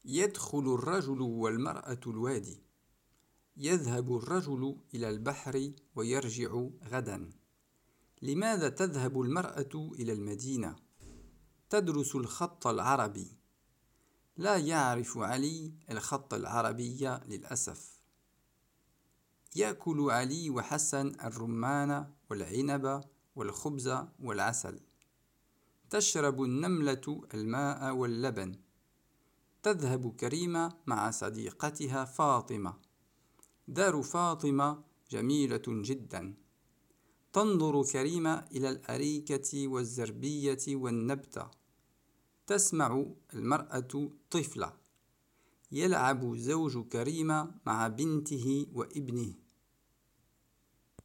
يدخل الرجل والمرأة الوادي. يذهب الرجل إلى البحر ويرجع غدا. لماذا تذهب المرأة إلى المدينة؟ تدرس الخط العربي. لا يعرف علي الخط العربي للأسف. يأكل علي وحسن الرمان والعنب والخبز والعسل. تشرب النملة الماء واللبن. تذهب كريمة مع صديقتها فاطمة. دار فاطمة جميلة جدا. تنظر كريمة إلى الأريكة والزربية والنبتة. تسمع المرأة طفلة. يلعب زوج كريمة مع بنته وابنه.